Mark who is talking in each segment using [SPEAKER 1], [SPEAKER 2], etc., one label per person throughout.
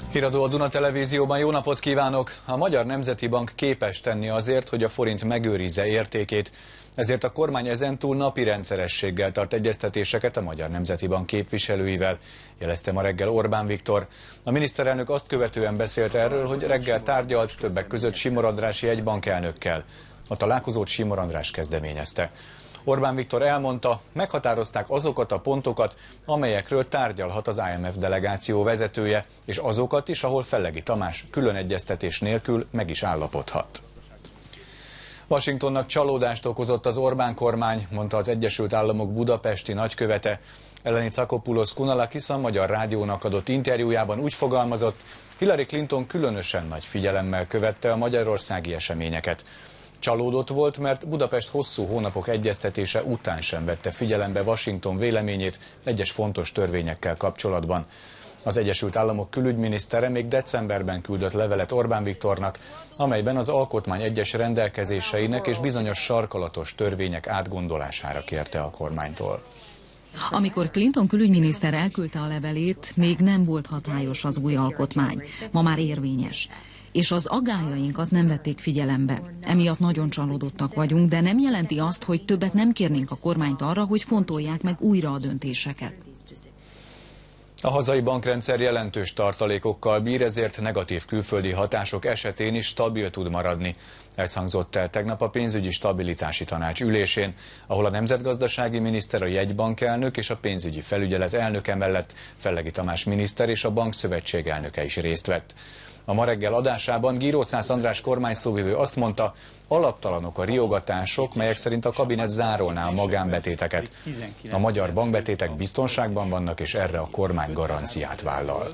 [SPEAKER 1] Híradó a Duna Televízióban, jó napot kívánok! A Magyar Nemzeti Bank képes tenni azért, hogy a forint megőrizze értékét, ezért a kormány ezentúl napi rendszerességgel tart egyeztetéseket a Magyar Nemzeti Bank képviselőivel, jelezte ma reggel Orbán Viktor. A miniszterelnök azt követően beszélt erről, hogy reggel tárgyalt többek között Simor Andrássy jegybankelnökkel. A találkozót Simor András kezdeményezte. Orbán Viktor elmondta, meghatározták azokat a pontokat, amelyekről tárgyalhat az IMF delegáció vezetője, és azokat is, ahol Fellegi Tamás külön egyeztetés nélkül meg is állapodhat. Washingtonnak csalódást okozott az Orbán kormány, mondta az Egyesült Államok budapesti nagykövete. Eleni Tsakopoulos Kounalakis a Magyar Rádiónak adott interjújában úgy fogalmazott, Hillary Clinton különösen nagy figyelemmel követte a magyarországi eseményeket. Csalódott volt, mert Budapest hosszú hónapok egyeztetése után sem vette figyelembe Washington véleményét egyes fontos törvényekkel kapcsolatban. Az Egyesült Államok külügyminisztere még decemberben küldött levelet Orbán Viktornak, amelyben az alkotmány egyes rendelkezéseinek és bizonyos sarkalatos törvények átgondolására kérte a kormánytól.
[SPEAKER 2] Amikor Clinton külügyminiszter elküldte a levelét, még nem volt hatályos az új alkotmány, ma már érvényes. És az aggályainkat nem vették figyelembe. Emiatt nagyon csalódottak vagyunk, de nem jelenti azt, hogy többet nem kérnénk a kormányt arra, hogy fontolják meg újra a döntéseket.
[SPEAKER 1] A hazai bankrendszer jelentős tartalékokkal bír, ezért negatív külföldi hatások esetén is stabil tud maradni. Ez hangzott el tegnap a pénzügyi stabilitási tanács ülésén, ahol a nemzetgazdasági miniszter, a jegybankelnök és a pénzügyi felügyelet elnöke mellett Fellegi Tamás miniszter és a bankszövetség elnöke is részt vett. A ma reggel adásában Girócász András kormányszóvivő azt mondta, alaptalanok a riogatások, melyek szerint a kabinet zárolná a magánbetéteket. A magyar bankbetétek biztonságban vannak, és erre a kormány garanciát vállal.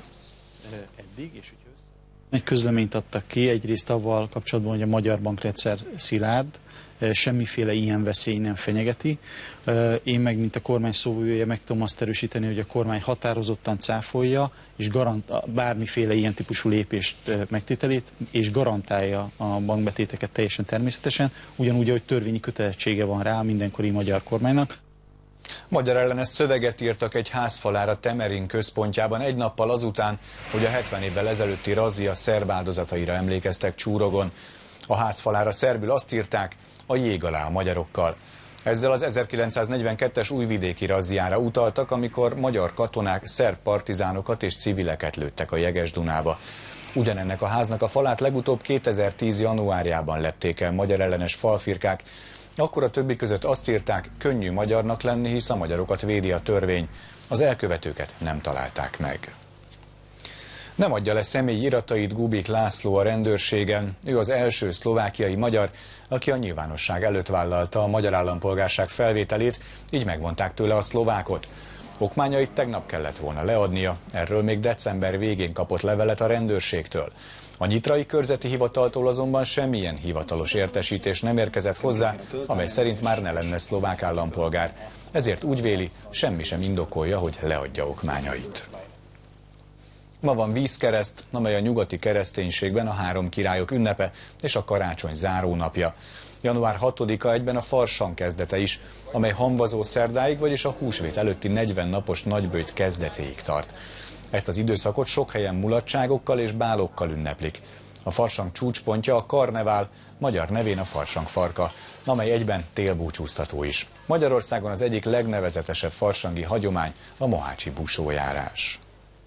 [SPEAKER 3] Egy közleményt adtak ki, egyrészt avval kapcsolatban, hogy a magyar bankrendszer szilárd, semmiféle ilyen veszély nem fenyegeti. Én meg, mint a kormány szóvivője, meg tudom azt erősíteni, hogy a kormány határozottan cáfolja, és bármiféle ilyen típusú lépést megtételét, és garantálja a bankbetéteket teljesen természetesen, ugyanúgy, hogy törvényi kötelezettsége van rá mindenkori magyar kormánynak.
[SPEAKER 1] Magyar ellenes szöveget írtak egy házfalára Temerin központjában egy nappal azután, hogy a 70 évvel ezelőtti razzia szerb áldozataira emlékeztek Csúrogon. A házfalára szerbül azt írták, a jég alá a magyarokkal. Ezzel az 1942-es újvidéki razziára utaltak, amikor magyar katonák szerb partizánokat és civileket lőttek a Jeges-Dunába. Ugyanennek a háznak a falát legutóbb 2010. januárjában lepték el magyar ellenes falfirkák. Akkor a többi között azt írták, könnyű magyarnak lenni, hisz a magyarokat védi a törvény. Az elkövetőket nem találták meg. Nem adja le személyi iratait Gubik László a rendőrségen. Ő az első szlovákiai magyar, aki a nyilvánosság előtt vállalta a magyar állampolgárság felvételét, így megvonták tőle a szlovákot. Okmányait tegnap kellett volna leadnia, erről még december végén kapott levelet a rendőrségtől. A nyitrai körzeti hivataltól azonban semmilyen hivatalos értesítés nem érkezett hozzá, amely szerint már ne lenne szlovák állampolgár. Ezért úgy véli, semmi sem indokolja, hogy leadja okmányait. Ma van vízkereszt, amely a nyugati kereszténységben a három királyok ünnepe és a karácsony zárónapja. Január 6-a egyben a farsang kezdete is, amely hamvazó szerdáig, vagyis a húsvét előtti 40 napos nagyböjt kezdetéig tart. Ezt az időszakot sok helyen mulatságokkal és bálokkal ünneplik. A farsang csúcspontja a karnevál, magyar nevén a farsang farka, amely egyben télbúcsúztató is. Magyarországon az egyik legnevezetesebb farsangi hagyomány a mohácsi busójárás.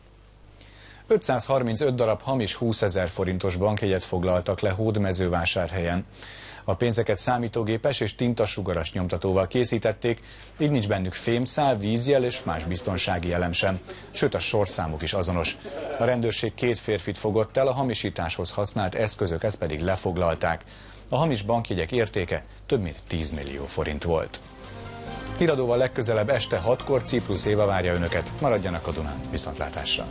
[SPEAKER 1] 535 darab hamis 20 000 forintos bankjegyet foglaltak le Hódmezővásárhelyen. A pénzeket számítógépes és tintasugaras nyomtatóval készítették, így nincs bennük fémszál, vízjel és más biztonsági elem sem, sőt a sorszámuk is azonos. A rendőrség 2 férfit fogott el, a hamisításhoz használt eszközöket pedig lefoglalták. A hamis bankjegyek értéke több mint 10 millió forint volt. Híradóval legközelebb este 6-kor Ciprus Éva várja önöket. Maradjanak a Dunán, viszontlátásra!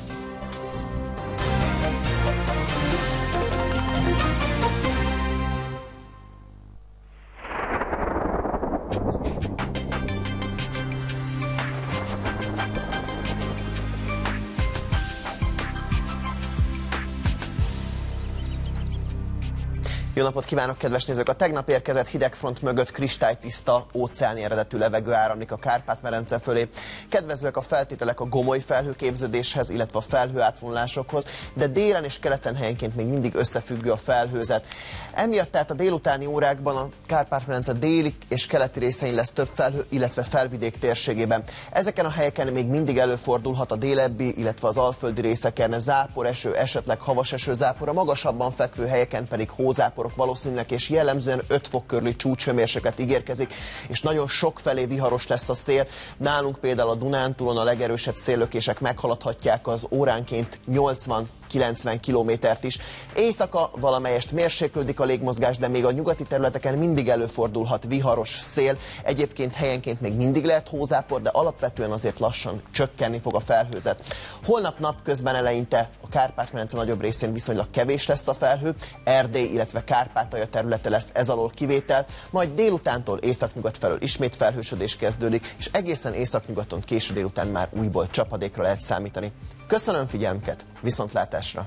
[SPEAKER 4] Jó napot kívánok, kedves nézők! A tegnap érkezett hidegfront mögött kristálytiszta, óceáni eredetű levegő áramlik a Kárpát-medence fölé. Kedvezőek a feltételek a gomoly felhőképződéshez, illetve a felhőátvonulásokhoz, de délen és keleten helyenként még mindig összefüggő a felhőzet. Emiatt tehát a délutáni órákban a Kárpát-medence déli és keleti részein lesz több felhő, illetve felvidék térségében. Ezeken a helyeken még mindig előfordulhat a délebbi, illetve az alföldi részeken záporeső, esetleg havas esőzápor, a magasabban fekvő helyeken pedig hózáporok valószínűleg, és jellemzően 5 fok körüli csúcshőmérséklet ígérkezik, és nagyon sokfelé viharos lesz a szél. Nálunk például a Dunántúlon a legerősebb széllökések meghaladhatják az óránként 80-90 kilométert is. Éjszaka valamelyest mérséklődik a légmozgás, de még a nyugati területeken mindig előfordulhat viharos szél. Egyébként helyenként még mindig lehet hózápor, de alapvetően azért lassan csökkenni fog a felhőzet. Holnap napközben eleinte a Kárpát-medence nagyobb részén viszonylag kevés lesz a felhő, Erdély, illetve Kárpátalja területe lesz ez alól kivétel, majd délutántól északnyugat felől ismét felhősödés kezdődik, és egészen északnyugaton késő délután már újból csapadékra lehet számítani. Köszönöm figyelmüket, viszontlátásra!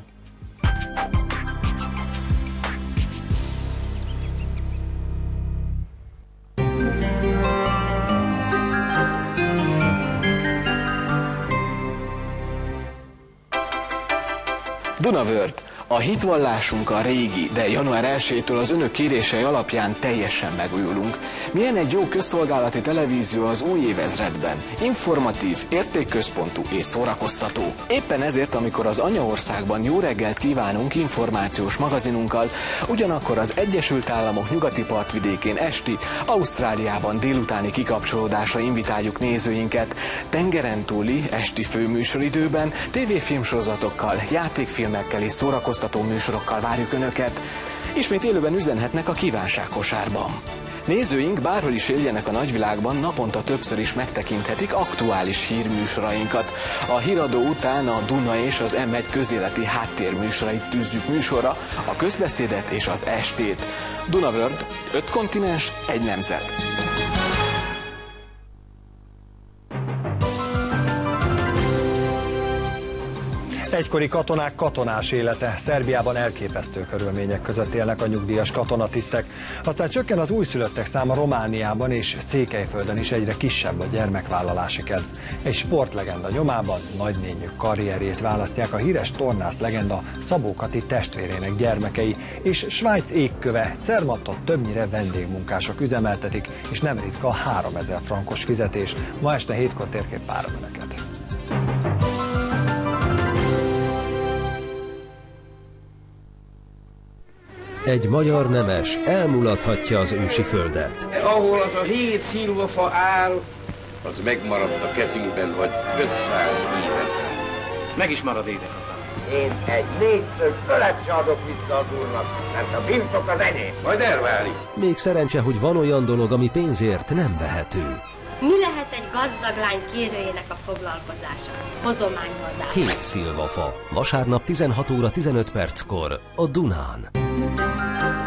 [SPEAKER 5] Dunavörd. A hitvallásunk a régi, de január 1-től az önök kérései alapján teljesen megújulunk. Milyen egy jó közszolgálati televízió az új évezredben. Informatív, értékközpontú és szórakoztató. Éppen ezért, amikor az anyaországban jó reggelt kívánunk információs magazinunkkal, ugyanakkor az Egyesült Államok nyugati partvidékén esti, Ausztráliában délutáni kikapcsolódásra invitáljuk nézőinket. Tengeren túli esti főműsoridőben tévéfilmsorozatokkal, játékfilmekkel és szórakoztató műsorokkal várjuk Önöket. Ismét élőben üzenhetnek a kívánságkosárban. Nézőink bárhol is éljenek a nagyvilágban, naponta többször is megtekinthetik aktuális hírműsorainkat. A híradó után a Duna és az M1 közéleti háttérműsorait tűzzük műsorra, a közbeszédet és az estét. Dunavörd, 5 kontinens, 1 nemzet.
[SPEAKER 6] Egykori katonák katonás élete. Szerbiában elképesztő körülmények között élnek a nyugdíjas katonatisztek. Aztán csökken az újszülöttek száma Romániában, és Székelyföldön is egyre kisebb a gyermekvállalási kedv. Egy sportlegenda nyomában nagynényük karrierjét választják a híres tornász legenda Szabó Kati testvérének gyermekei, és Svájc égköve Zermattot többnyire vendégmunkások üzemeltetik, és nem ritka 3000 frankos fizetés. Ma este 7-kor térkép várom Önöket.
[SPEAKER 7] Egy magyar nemes elmulathatja az ősi földet.
[SPEAKER 8] Ahol az a 7 szilvafa áll, az megmaradt a kezünkben, vagy 500 éven.
[SPEAKER 9] Meg is marad, édesapám.
[SPEAKER 8] Én egy 4-szög fölet se adok vissza az úrnak, mert a birtok az enyém. Majd elválik.
[SPEAKER 7] Még szerencse, hogy van olyan dolog, ami pénzért nem vehető.
[SPEAKER 10] Mi lehet egy gazdag lány kérőjének a foglalkozása? Hozományhozás.
[SPEAKER 7] 7 szilvafa. Vasárnap 16 óra 15 perckor a Dunán.